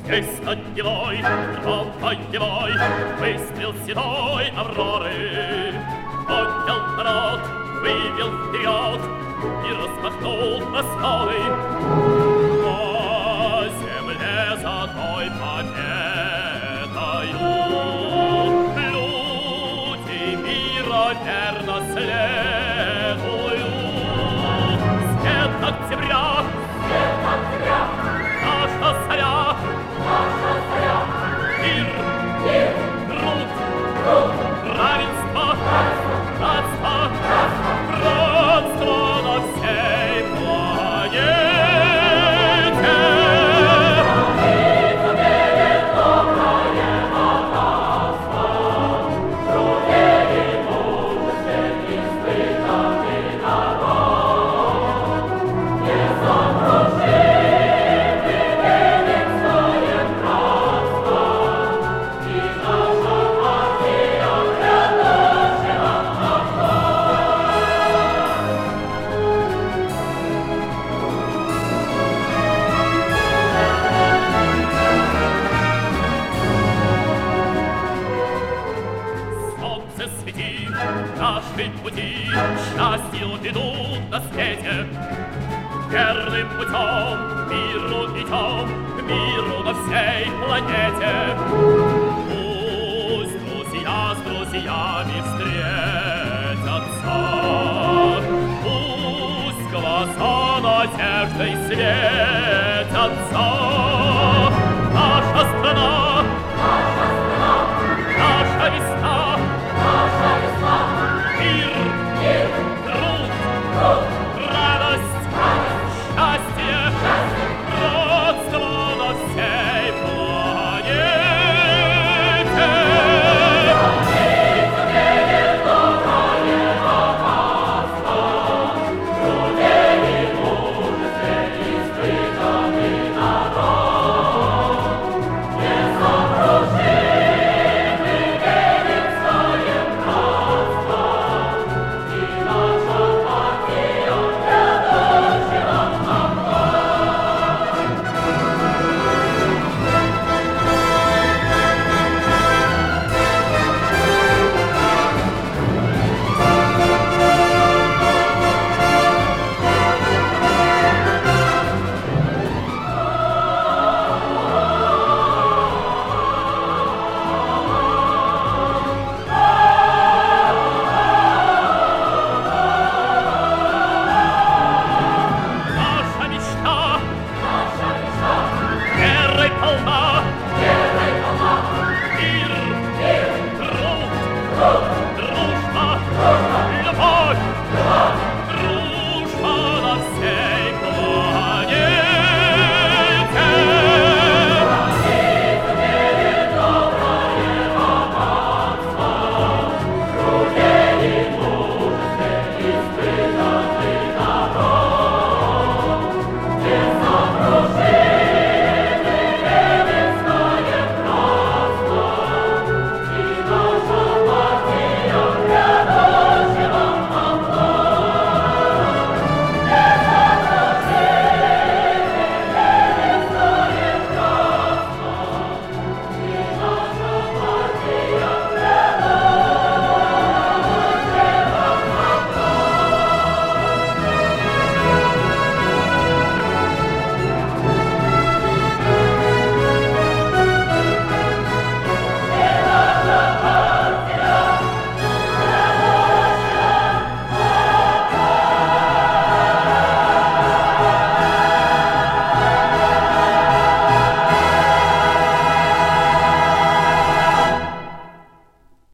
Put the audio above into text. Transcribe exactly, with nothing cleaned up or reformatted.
Есть над Невой, рвал подневой, выстрел седой Авроры. Поднял народ, вывел вперед и распахнул основы. По земле за той победою люди мира верно следуют. Свет октября, свет октября, наша заря, наша заря. Мир, мир, труд, труд, равенство, братство, братство на всей планете. Творится верит доброе богатство, труде и мужестве испытанный народ. Не сокрушим великое братство, и наша партия грядущего солнце светит, наши пути счастью ведут на свете. Верным путем миру идем, к миру на всей планете. Пусть друзья с друзьями встретятся, пусть глаза надеждой светятся.